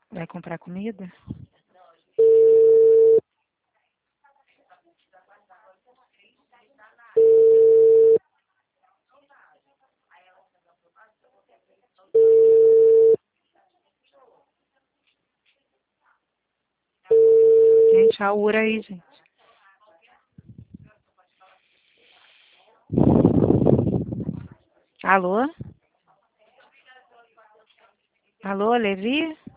Vai comprar comida? Gente, a Ura aí, gente. Alô? Alô, Levi?